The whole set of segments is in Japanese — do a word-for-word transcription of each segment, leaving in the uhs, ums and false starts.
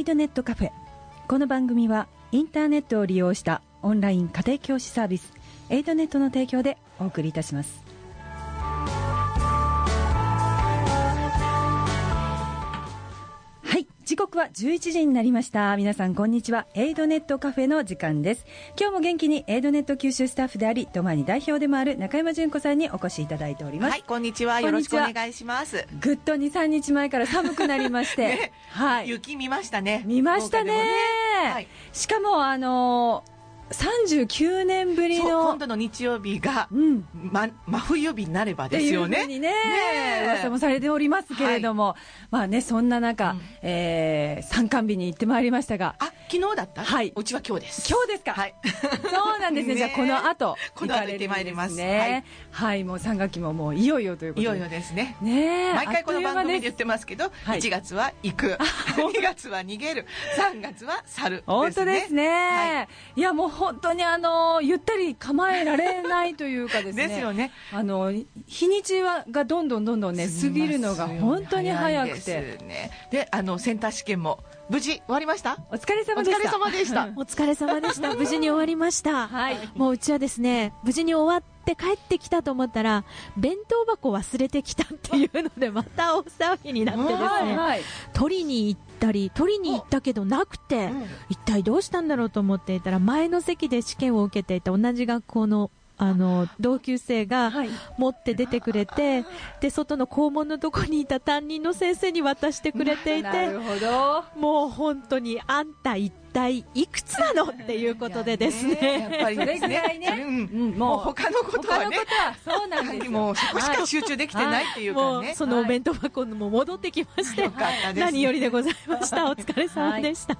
エイドネットカフェ。この番組はインターネットを利用したオンライン家庭教師サービスエイドネットの提供でお送りいたします。はい、時刻はじゅういちじになりました。皆さんこんにちは。エイドネットカフェの時間です。今日も元気にエイドネット九州スタッフでありドマニ代表でもある中山純子さんにお越しいただいております。 はい、こんにちは。よろしくお願いします。 ぐっと にさんにちまえから寒くなりまして、 ね、 はい、 雪見ましたね。 見ました ね, ね、はい、しかもあのーさんじゅうきゅうねんぶりの今度の日曜日が、 うんま、真冬日になればですよね。 っていうふうにね、ね噂もされておりますけれども、はい、まあね、そんな中、うん、えー、参観日に行ってまいりましたが、 あ、昨日だった？ はい、 うちは今日です。 今日ですか？はい、そうなんですね。じゃあこの後この後行ってまいります。 ね、はい、はい、もうさんがっきももういよいよということで、 いよいよですね。 ね、 毎回この番組で言ってますけど、はい、いちがつは行く、にがつは逃げる、さんがつは去るですね。 本当ですね。はい、いやもう本当にあのゆったり構えられないというかですね。 ですよね。 あの日にちはがどんどんどんどんね過ぎるのが本当に早くて、 ですね。で、あのセンター試験も無事終わりました？ お疲れ様でした。 お疲れ様でした。 お疲れ様でした。無事に終わりました。 はい。 もううちはですね、無事に終わって帰ってきたと思ったら弁当箱忘れてきたっていうのでまた大騒ぎになってですね、はいはい、取りに行ったり取りに行ったけどなくて、うん、一体どうしたんだろうと思っていたら前の席で試験を受けていた同じ学校のあの同級生が持って出てくれて、はい、で外の校門のとこにいた担任の先生に渡してくれていて、 なるほど、 もう本当にあんた一体いくつなのっていうことでですね、 やっぱりそれぐらいね、 うん、もう他のことはね、 そうなんですよ、 もうそこしか集中できてないっていうかね、 はい、もうそのお弁当箱も戻ってきまして、はい、何よりでございました。お疲れ様でした。はい、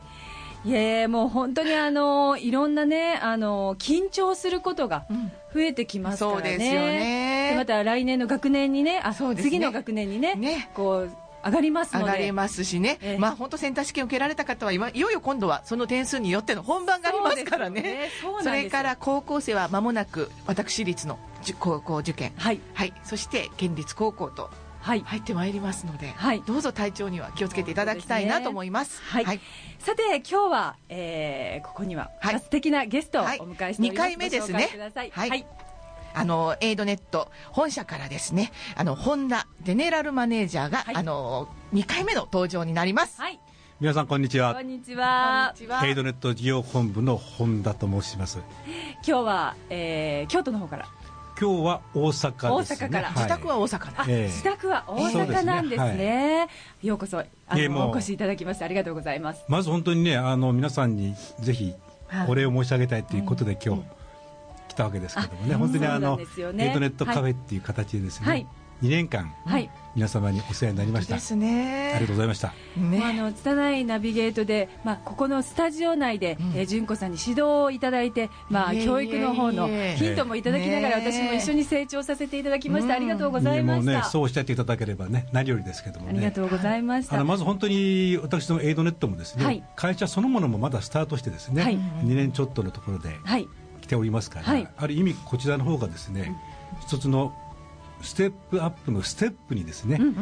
いやもう本当にあのいろんなね、あの緊張することが増えてきますからね。 そうですよね。 でまた来年の学年にね、あ、 そうですね、 次の学年にね、 ね、 こう上がりますので、 上がりますしね、えー、まあ本当センター試験を受けられた方はいよいよ今度はその点数によっての本番がありますからね。 そ, ね そ, それから高校生は間もなく私立の高校受験、はいはい、そして県立高校と入ってまいりますので、はい、どうぞ体調には気をつけていただきたいなと思います。 はいはい、さて今日は、えー、ここには、はい、素敵なゲストをお迎えしております。 にかいめですね。 はい、 はい、あのエイドネット本社からですね、あの本田ゼネラルマネージャーが、はい、あのにかいめの登場になります。はい、 皆さんこんにちは。 こんにちは。 エイドネット事業本部の本田と申します。 今日は、えー、京都の方から。 今日は大阪ですね。 大阪から、はい、 自宅は大阪あ、えー、自宅は大阪なんですね。すね、はい、ようこそあのお越しいただきましてありがとうございます。 まず本当にね、あの皆さんにぜひお礼を申し上げたいということで、はい、今日来たわけですけどもね、本当にあの、ね、エイドネットカフェっていう形でですね、はい、にねんかん、はい、皆様にお世話になりました。 ですね、 ありがとうございました。 ね、あの拙いナビゲートで、まあ、ここのスタジオ内で、うん、えー、純子さんに指導をいただいて、まあ、教育の方のヒントもいただきながら、私も一緒に成長させていただきました。ありがとうございました。 もうね、そうおっしゃっていただければね、何よりですけどもね。 ありがとうございました。 あのまず本当に私どもエイドネットもですね、はい、会社そのものもまだスタートしてですね、はい、にねんちょっとのところで来ておりますから、はい、ある意味こちらの方がですね、うん、一つのステップアップのステップにですね、うんうんうん、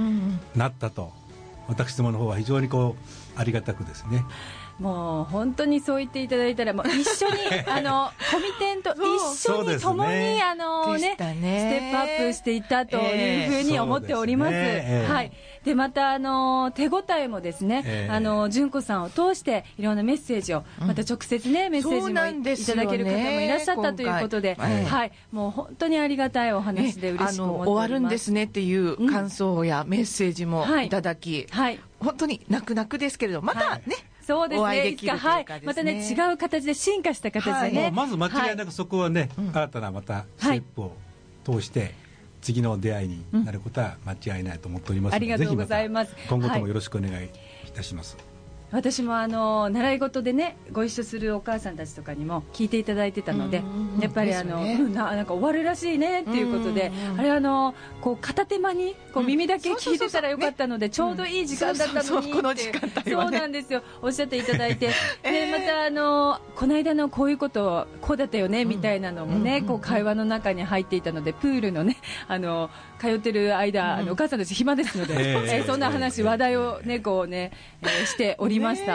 なったと私どもの方は非常にこうありがたくですね。 もう本当にそう言っていただいたら、もう一緒にあのコミテンと一緒に共に、ね、あのね、ステップアップしていったというふうに思っております。えーね、はい。でまたあの手応えもですね、えー、あの純子さんを通していろんなメッセージを、うん、また直接ねメッセージもいただける方もいらっしゃったということで、えー、はい、もう本当にありがたいお話で嬉しく思っております。 終わるんですねっていう感想やメッセージもいただき、うん、はい、本当に泣く泣くですけれど、またね。はい、 そうですね、いつか、はい、またね、違う形で進化した形でね、 はい、まず間違いなくそこはね、はい、新たなまたステップを通して、はい、次の出会いになることは間違いないと思っておりますので、うん、ありがとうございます。ぜひまた今後ともよろしくお願いいたします。はい、 私もあの習い事でねご一緒するお母さんたちとかにも聞いていただいてたので、やっぱりあの、ね、うん、な, なんか終わるらしいねっていうことで、あれあのこう片手間にこう耳だけ聞いてたらよかったので、ちょうどいい時間だったのにって、 この時間帯はね、 そうなんですよ、おっしゃっていただいて、でまたあのこの間のこういうことこうだったよねみたいなのもね、こう会話の中に入っていたので、プールのねあの通ってる間、あのお母さんたち暇ですので、えー、そんな話話題をねこうね、えー、しておりました。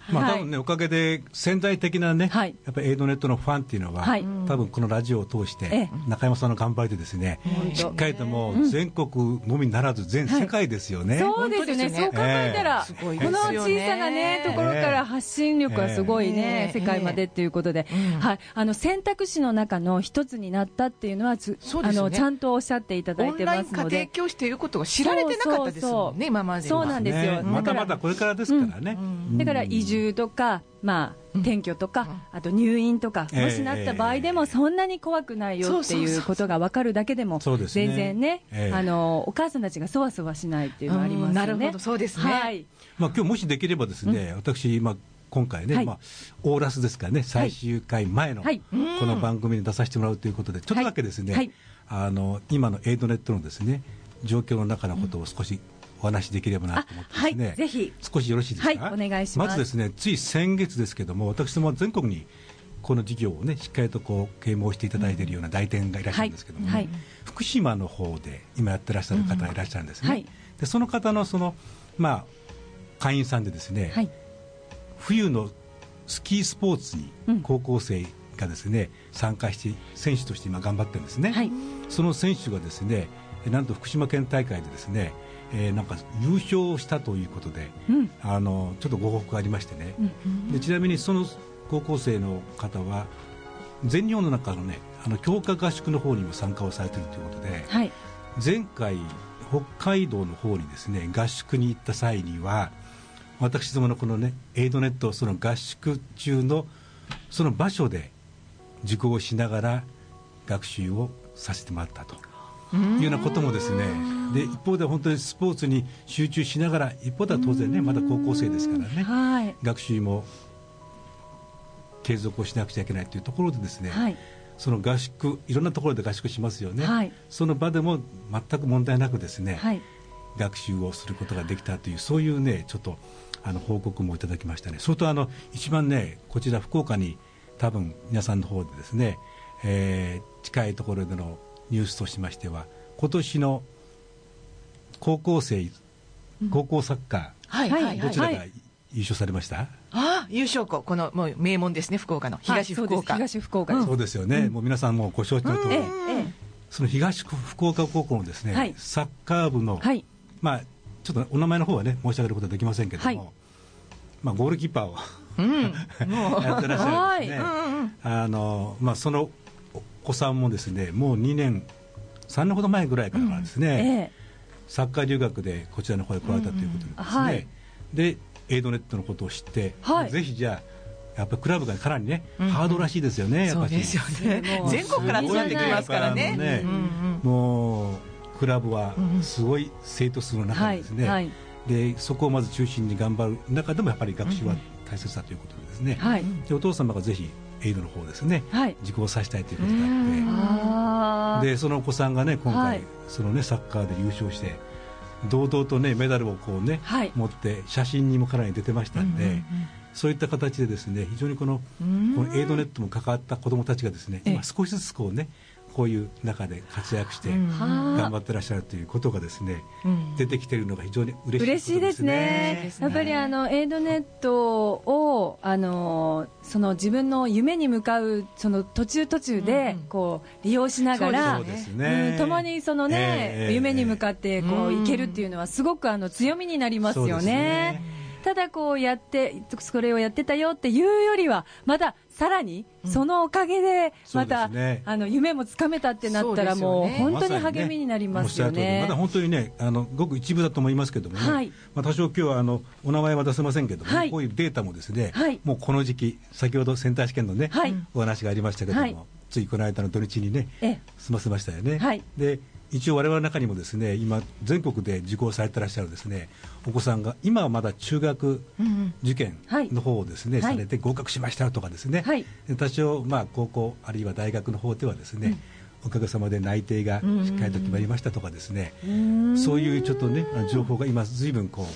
まあ多分ね、おかげで潜在的なね、やっぱりエイドネットのファンっていうのは、多分このラジオを通して中山さんの頑張りでですね、しっかりともう全国のみならず全世界ですよね。 そうですよね。そう考えたら、この小さなねところから発信力はすごいね、世界までっていうことで、はい、あの選択肢の中の一つになったっていうのは、あのちゃんとおっしゃっていただいてますので、 オンライン家庭教師ということが知られてなかったですもんね、今までは。 そうなんですよ。 まだまだこれからですからね。 だから移住とか、まあ、転居とか、あと入院とか、もしなった場合でもそんなに怖くないよっていうことが分かるだけでも、全然ね、あのお母さんたちがそわそわしないっていうのはありますよね。 なるほど、そうですね。 はい。 まあ今日もしできればですね、私今今回ね、まあオーラスですからね、最終回前のこの番組に出させてもらうということで、ちょっとだけですね、あの今のエイドネットのですね状況の中のことを少しお話しできればなと思ってですね、 はい、ぜひ少しよろしいですか。 はい、お願いします。 まずですね、つい先月ですけども、私ども全国にこの事業をねしっかりとこう啓蒙していただいているような代店がいらっしゃるんですけども、ね、はいはい、福島の方で今やってらっしゃる方がいらっしゃるんですね。うん、はい、でその方のそのまあ会員さんでですね、はい、冬のスキースポーツに高校生がですね、うん、参加して選手として今頑張ってるんですね。はい、その選手がですね、なんと福島県大会でですね、えー、なんか優勝したということで、うん、あのちょっとご報告がありましてね、うん、でちなみにその高校生の方は全日本の中のね、あの強化合宿の方にも参加をされているということで、はい、前回北海道の方にですね合宿に行った際には、私どものこのねエイドネット、その合宿中のその場所で受講しながら学習をさせてもらったというようなこともですね、で一方で本当にスポーツに集中しながら、一方では当然ねまだ高校生ですからね、はい、学習も継続をしなくちゃいけないというところでですね、はい、その合宿、いろんなところで合宿しますよね、はい、その場でも全く問題なくですね、はい、学習をすることができたという、そういうねちょっとあの報告もいただきましたね。それとあの一番ね、こちら福岡に多分皆さんの方でですね、えー、近いところでのニュースとしましては、今年の高校生、高校サッカー、どちらが優勝されました？ああ、優勝校、このもう名門ですね、福岡の東福岡。 はい、東福岡です。 そうですよね、うん、もう皆さんもご承知の通り、うん、その東福岡高校のですね、はい、サッカー部の、はい、まあちょっとお名前の方はね申し上げることはできませんけども、はい、まあゴールキーパーを、うん、やってらっしゃるんですね。あのまあそのお子さんもですね、もうにねんさんねんほど前ぐらいからですね、うんええ、サッカー留学でこちらの方へ来られたということでですね、うんはい、でエイドネットのことを知って、はい、ぜひじゃあやっぱりクラブがかなりね、うん、ハードらしいですよね、やっぱり。そうですよね。 全国から集まってきますからね。ね、うんうん、もうクラブはすごい生徒数の中でですね、うんはいはい、でそこをまず中心に頑張る中でもやっぱり学習は大切だということでですね、うんはい、でお父様がぜひエイドの方ですね、はい、受講させたいということがあって、でそのお子さんがね今回、はい、そのねサッカーで優勝して堂々とねメダルをこうね、はい、持って写真にもかなり出てましたんで、うんうんうん、そういった形でですね非常にこの、このエイドネットも関わった子どもたちがですね今少しずつこうねこういう中で活躍して頑張ってらっしゃるということがですね、うん、出てきているのが非常に嬉しいことですね。嬉しいですね。 やっぱりあのエイドネットをあのその自分の夢に向かうその途中途中でこう利用しながら、うんねうん、共にそのね、えー、夢に向かってこういけるっていうのはすごくあの強みになりますよね。ただこうやってそれをやってたよっていうよりはまださらにそのおかげでまた、うんね、あの夢もつかめたってなったらもう本当に励みになりますよね。 まだ本当にねあのごく一部だと思いますけどもね、はいまあ、多少今日はあのお名前は出せませんけども、はい、こういうデータもですね、はい、もうこの時期先ほどセンター試験のね、はい、お話がありましたけども、はい、ついこの間の土日にね済ませましたよね、はい、で一応我々の中にもですね今全国で受講されてらっしゃるですねお子さんが今はまだ中学受験の方をですね、うんはい、されて合格しましたとかですね、はい、多少まあ高校あるいは大学の方ではですね、うん、おかげさまで内定がしっかりと決まりましたとかですね、うん、そういうちょっとね情報が今随分こう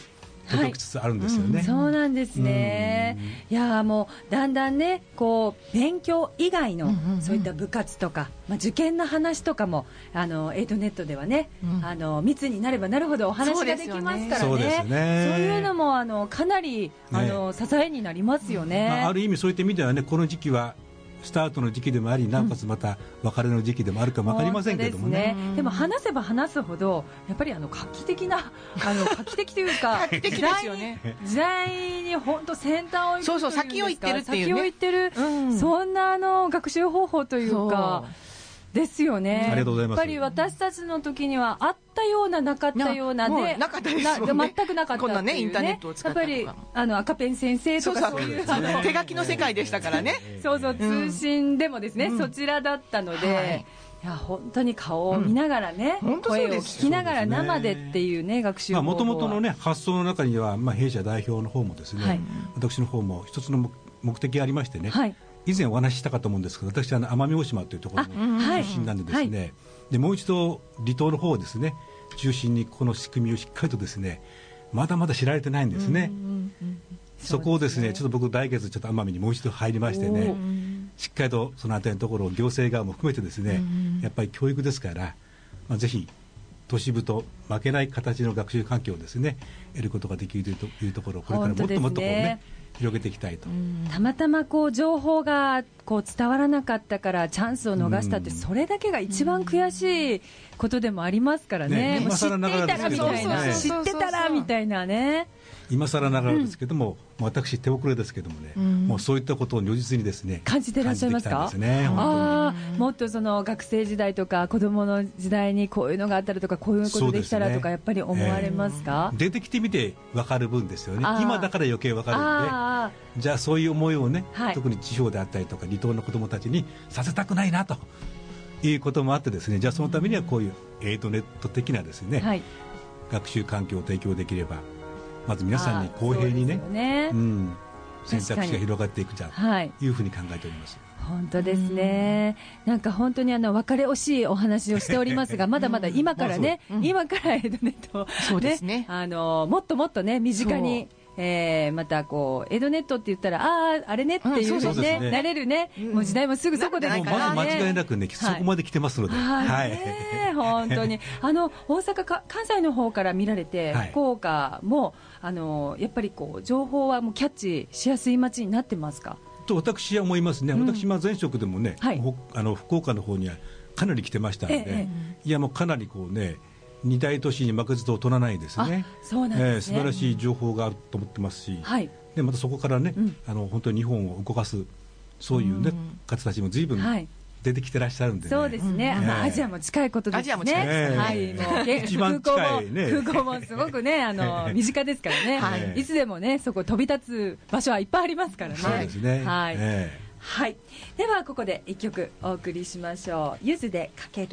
届きつつあるんですよね、 はいうん、そうなんですね。いやもうだんだんねこう勉強以外のそういった部活とか、まあ、受験の話とかもあのエイトネットではね、うん、あの密になればなるほどお話ができますからね。そうですよね。そういうのもあのかなりあの、ね、支えになりますよね、 まあ、ある意味そういった意味ではねこの時期はスタートの時期でもありなおかつまた別れの時期でもあるかも分かりませんけれども ね, ねでも話せば話すほどやっぱりあの画期的なあの画期的というか時代よ、ね、 時代に本当先端を行くというんですか、 そうそう先を行ってるっていうね先を行ってる、うん、そんなあの学習方法というかですよね。 ありがとうございます。 やっぱり私たちの時にはあったようななかったようなでなかったですもんね。 全くなかったっていうね。 こんなねインターネットを使ったとかやっぱりあの赤ペン先生とかそういうそうそう手書きの世界でしたからね。 そうそう通信でもですね、うん、そちらだったので、はい、いや本当に顔を見ながらね、うん、声を聞きながら生でっていうね学習方法はもともとのね発想の中には、まあ、弊社代表の方もですね、はい、私の方も一つの目的がありましてね、はい、以前お話ししたかと思うんですけど私はあの奄美大島というところの出身なんでですね、はい、でもう一度離島の方をですね中心にこの仕組みをしっかりとですねまだまだ知られてないんですね、うんうんうん、そこをですねちょっと僕来月ちょっと奄美にもう一度入りましてねしっかりとそのあたりのところを行政側も含めてですね、うん、やっぱり教育ですから、まあ、ぜひ都市部と負けない形の学習環境をですね得ることができるというところをこれからもっともっとこうね広げていきたいと。 たまたまこう情報がこう伝わらなかったからチャンスを逃したってそれだけが一番悔しいことでもありますからね。ねもう知っていたらみたいな、知ってたらみたいなね。 今更ながらですけども、うん、私手遅れですけどもね、うん、もうそういったことを如実にですね感じていらっしゃいますか。 ね、 あもっとその学生時代とか子供の時代にこういうのがあったらとかこういうことできたらとかやっぱり思われますか。 えー、出てきてみて分かる分ですよね。今だから余計分かるので、じゃあそういう思いをね、はい、特に地方であったりとか離島の子供たちにさせたくないなということもあってですね、じゃあそのためにはこういうエイトネット的なですね、はい、学習環境を提供できればまず皆さんに公平に ね, ね、うん、選択肢が広がっていくじゃんというふうに考えております。 本当ですね。なんか本当にあの別れ惜しいお話をしておりますがまだまだ今からね、うん、今からエイトネットを、ね、 そうですね、 あのもっともっとね身近にえー、またこうエイトネットって言ったらあああれねっていうふうに、ね、なれるね、うん、もう時代もすぐそこですからね。 まず間違いなくね、はい、そこまで来てますので、 はいはい、ね、本当にあの大阪か関西の方から見られて、はい、福岡もあのやっぱりこう情報はもうキャッチしやすい街になってますかと私は思いますね、うん、私前職でもね、はい、あの福岡の方にはかなり来てましたので、ええ、いやもうかなりこうね二大都市に負けずと劣らないですね。 そうなんですね、 えー、素晴らしい情報があると思ってますし、はい、でまたそこからね、うん、あの本当に日本を動かすそういう、ね、方たちも随分出てきてらっしゃるんで、ね、 そうですね、うん、まあ、アジアも近いことですね。アジアも近いですね、はい、もう一番近いね、 空港もすごくねあの身近ですからね、はい、いつでもねそこ飛び立つ場所はいっぱいありますからね。 そうですね、 はい、えーはい、ではここでいっきょくお送りしましょう。ゆずでかける。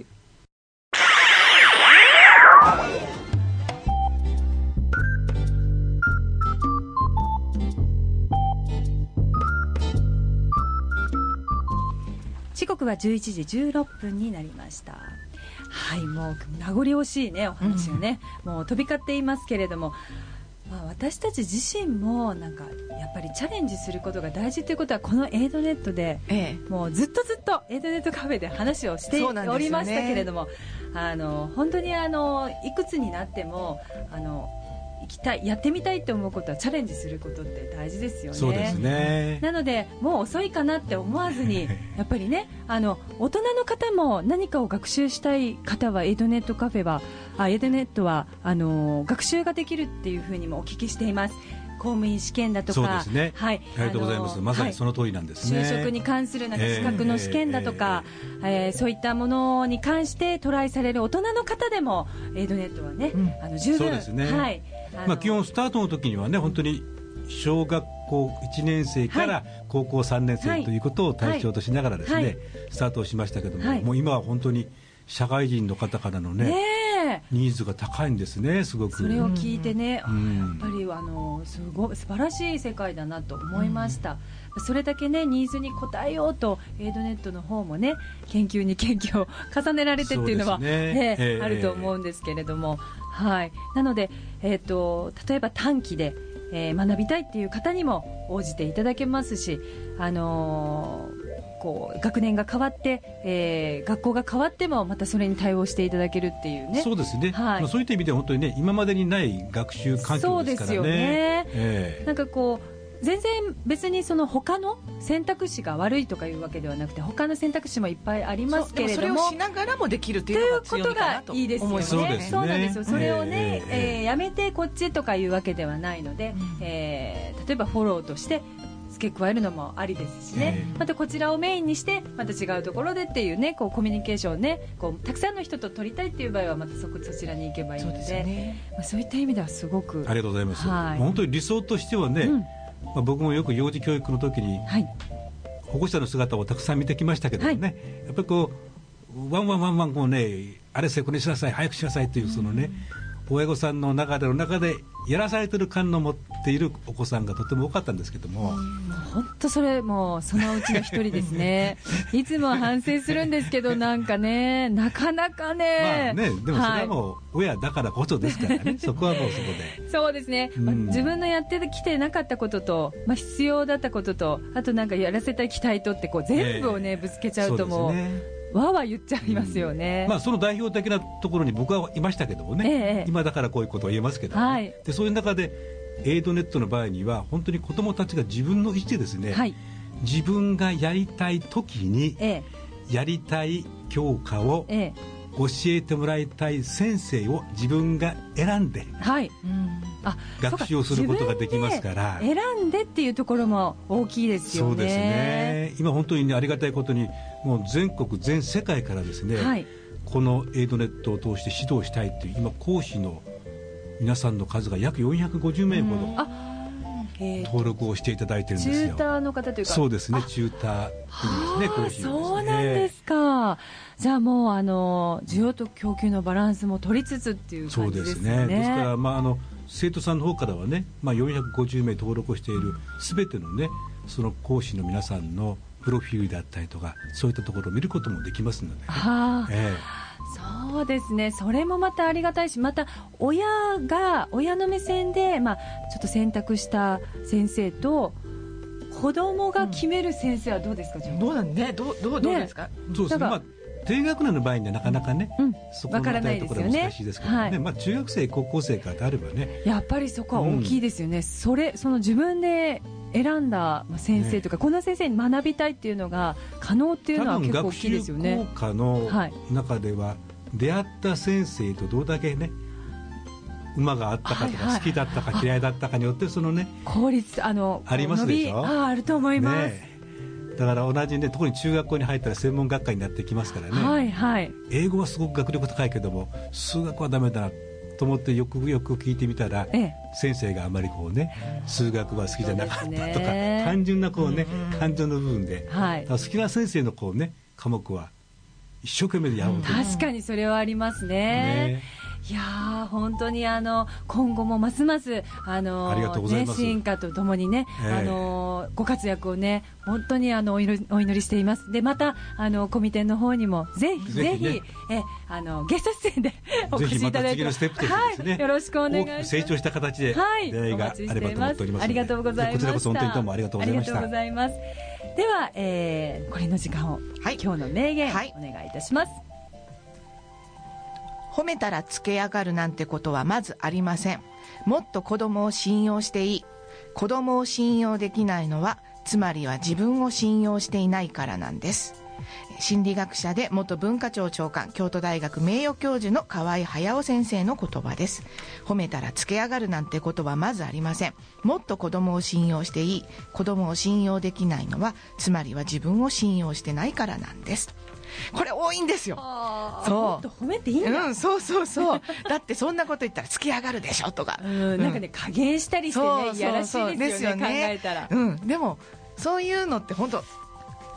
時刻はじゅういちじじゅうろっぷんになりました。はい、もう名残惜しいねお話がね、うん、もう飛び交っていますけれども、まあ、私たち自身もなんかやっぱりチャレンジすることが大事ということはこのエイトネットで、ええ、もうずっとずっとエイトネットカフェで話をしておりましたけれども、ね、あの本当にあのいくつになってもあの行きたいやってみたいと思うことはチャレンジすることって大事ですよね。 そうですね。 なのでもう遅いかなって思わずにやっぱりねあの大人の方も何かを学習したい方はエイトネットカフェはあエイトネットはあの学習ができるっていうふうにもお聞きしています。公務員試験だとか、 そうですね、はい、ありがとうございます。まさにその通りなんですね、 はい、就職に関するなんか資格の試験だとか、えーえー、そういったものに関してトライされる大人の方でもエイトネットはね、うん、あの十分そうですね、はい、まあ、基本スタートの時にはね本当に小学校いちねん生から高校さんねん生ということを対象としながらですね、はいはい、スタートをしましたけども、はい、もう今は本当に社会人の方からのね、ねね、 ニーズが高いんですね、すごく。 それを聞いてね、うん、やっぱりあのすごい素晴らしい世界だなと思いました、うん、それだけねニーズに応えようとエイドネットの方もね研究に研究を重ねられてっていうのは、ねねえー、あると思うんですけれども、はい、なので、えーと、例えば短期で、えー、学びたいっていう方にも応じていただけますし、あのーこう学年が変わって、えー、学校が変わってもまたそれに対応していただけるっていうね。 そうですね、はい、まあ、そういった意味では本当にね今までにない学習環境ですからね。 そうですよね、えー、なんかこう全然別にその他の選択肢が悪いとかいうわけではなくて他の選択肢もいっぱいありますけれども、 それをしながらもできるというのが強みかなと思いますよね。 そうですね、 そうなんですよ。それをね、えーえー、やめてこっちとかいうわけではないので、うん、えー、例えばフォローとして付け加えるのもありですしね、えー、またこちらをメインにしてまた違うところでっていうね、こうコミュニケーションをねこうたくさんの人と取りたいっていう場合はまた そ, そちらに行けばいいの で, そう, で、ね、まあ、そういった意味ではすごくありがとうございます、はい、本当に理想としてはね、うん、まあ、僕もよく幼児教育の時に、はい、保護者の姿をたくさん見てきましたけどね、はい、やっぱりこうワンワンワンワンこうねあれせこれしなさい早くしなさいっていうそのね、うん、親御さんの中での中でやらされてる感の持っているお子さんがとても多かったんですけども、 本当それもうそのうちの一人ですねいつも反省するんですけどなんかねなかなかね、 まあね、でもそれはもう親だからこそですからね、はい、そこはもうそこでそうですね、うん、まあ、自分のやってきてなかったことと、まあ、必要だったこととあとなんかやらせたい期待とってこう全部をね、えー、ぶつけちゃうともう、そうですね、わーわー言っちゃいますよね、 うん、まあ、その代表的なところに僕はいましたけどもね、ええ、今だからこういうことを言えますけど、ね、はい、でそういう中でエイドネットの場合には本当に子どもたちが自分の意思でですね、はい、自分がやりたい時に、ええ、やりたい教科を、ええ、教えてもらいたい先生を自分が選んで、はい、うん、あ、学習をすることができますから、 選んでっていうところも大きいですよね。 そうですね、今本当に、ね、ありがたいことにもう全国全世界からですね、はい、このエイドネットを通して指導したいという今講師の皆さんの数が約よんひゃくごじゅうめいほど登録をしていただいてるんですよ。 チューターの方というか、 そうですね、チューターっていうんですね、 そうなんですか。じゃあもうあの需要と供給のバランスも取りつつっていう感じですね。 そうですね。ですから、まあ、あの生徒さんの方からはね、まあ、よんひゃくごじゅうめい登録をしているすべてのねその講師の皆さんのプロフィールであったりとかそういったところを見ることもできますので、ね、はあ、ええ、 そうですね、それもまたありがたいし、また親が親の目線で、まあ、ちょっと選択した先生と子供が決める先生はどうですか、うん、 どうなんね、どうどうどうですか、ね、 そうですね、まあ、低学年の場合にはなかなかね、うん、そこの辺りのところは難しいですけどね、はい、まあ、中学生高校生からであればねやっぱりそこは大きいですよね、うん、それその自分で選んだ先生とか、ね、この先生に学びたいっていうのが可能っていうのは結構大きいですよね。 多分学習効果の中では、はい、出会った先生とどれだけね馬があったかとか、はいはい、好きだったか嫌いだったかによってそのね効率 あ, のありますでしょ。 あ, あると思います、 ね、だから同じね特に中学校に入ったら専門学科になってきますからね、 はいはい、 英語はすごく学力高いけども数学はダメだなと思ってよくよく聞いてみたら、ええ、先生があまりこうね数学は好きじゃなかったとか、ね、単純なこうね、うん、感情の部分で、はい、好きな先生のこうね科目は一生懸命でやろうと、 うん、確かにそれはありますね。ね、いや本当にあの今後もますますあのありがとうございます、 ね、進化とともにね、えー、あのご活躍をね本当にあのお祈り、お祈りしています。でまたあのコミテンの方にもぜひぜひ、ね、えあのゲスト出演でお越しいただいて、ぜひまた次のステップとしてですね、はい、よろしくお願いします。 成長した形で出会いがあればと思っておりますので、 ありがとうございました。 こちらこそ本当にどうもありがとうございました。ありがとうございます。 では、えー、これの時間を、はい、今日の名言、はい、お願いいたします。 褒めたらつけ上がるなんてことはまずありません。もっと子供を信用していい。子供を信用できないのはつまりは自分を信用していないからなんです。心理学者で元文化庁長官京都大学名誉教授の河合隼先生の言葉です。褒めたらつけ上がるなんてことはまずありません。もっと子供を信用していい。子供を信用できないのはつまりは自分を信用してないからなんです。これ多いんですよ。 そうもっと褒めていいんだ、 うん、そうそうそうだってそんなこと言ったらつけ上がるでしょとか、 うん、なんかね加減したりしてねいやらしいですよね、考えたら、 うん、でもそういうのって本当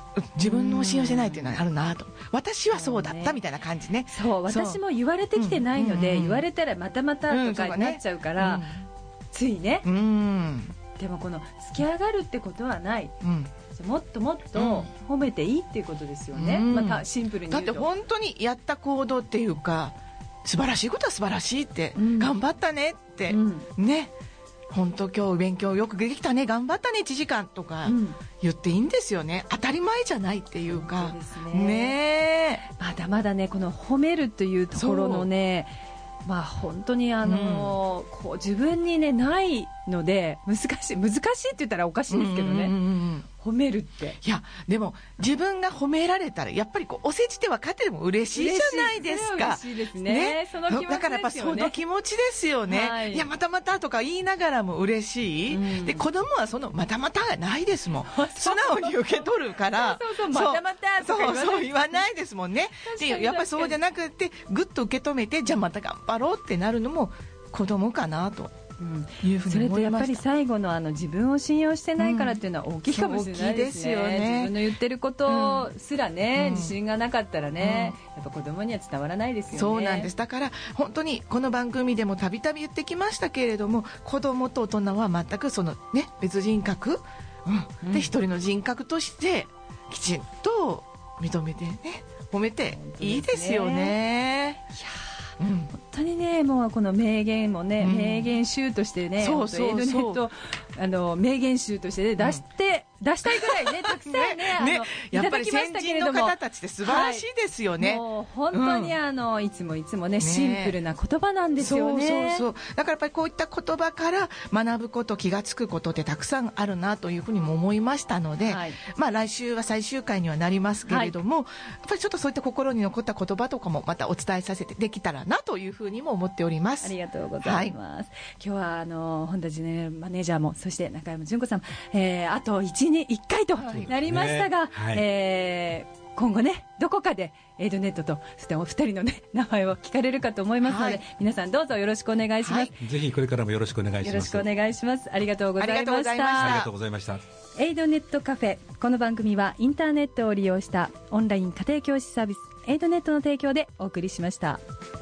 自分の信用してないっていうのはあるなと、私はそうだったみたいな感じね。 そう、私も言われてきてないので、言われたらまたまたとかになっちゃうから、ついね。でもこの突き上がるってことはない、もっともっと褒めていいっていうことですよね。またシンプルに言うと、 だって本当にやった行動っていうか、素晴らしいことは素晴らしいって、頑張ったねってね、本当今日勉強よくできたね、頑張ったねいちじかんとか言っていいんですよね。当たり前じゃないっていうかね。 まだまだね、この褒めるというところのね、まあ本当にあの、うん、こう自分にねないので難しい難しいって言ったらおかしいんですけどね、うんうんうん、褒めるって。 いやでも自分が褒められたらやっぱりこうお世辞で分かってても嬉しいじゃないですか。 嬉しいですね。ね、その気持ちですよね。 だからやっぱその気持ちですよね、はい、いやまたまたとか言いながらも嬉しい、うん、で子供はそのまたまたがないですもん素直に受け取るからそうそうそう、またまたとか言わない、 そうそう言わないですもんね。でやっぱりそうじゃなくてぐっと受け止めて、じゃあまた頑張ろうってなるのも子供かなというふうに思いました。 それとやっぱり最後のあの自分を信用してないからっていうのは大きいかもしれないですね。うん、大きいですよね。自分の言ってることすらね、うん、自信がなかったらね、うん、やっぱ子供には伝わらないですよね。 そうなんです。だから本当にこの番組でもたびたび言ってきましたけれども、子供と大人は全くそのね別人格、うん、で一人の人格としてきちんと認めてね、褒めていいですよね。いやうん、本当にね、もうこの名言もね、うん、名言集としてね、 そうそうそう、 エイドネットあの名言集として、ね、出して、うん、出したいぐらいね、たくさんね、ね、あのね、やっぱり先人の方たちって素晴らしいですよね。 はい、もう本当にあの、うん、いつもいつもね、シンプルな言葉なんですよね。 そうそうそう。だからやっぱりこういった言葉から学ぶこと、気がつくことってたくさんあるなというふうにも思いましたので、はい、まあ来週は最終回にはなりますけれども、はい、やっぱりちょっとそういった心に残った言葉とかもまたお伝えさせてできたらなというふうにも思っております。 ありがとうございます。はい、今日はあの本田ジェネラルマネージャーも、そして中山純子さん、えー、あといちにいっかいとなりましたが、はい、えー今後ね、どこかでエイドネットとそしてお二人のね名前を聞かれるかと思いますので、はい、皆さんどうぞよろしくお願いします。はい、 ぜひこれからもよろしくお願いします。 よろしくお願いします。ありがとうございました。 ありがとうございました。 ありがとうございました。 エイドネットカフェ、この番組はインターネットを利用したオンライン家庭教師サービスエイドネットの提供でお送りしました。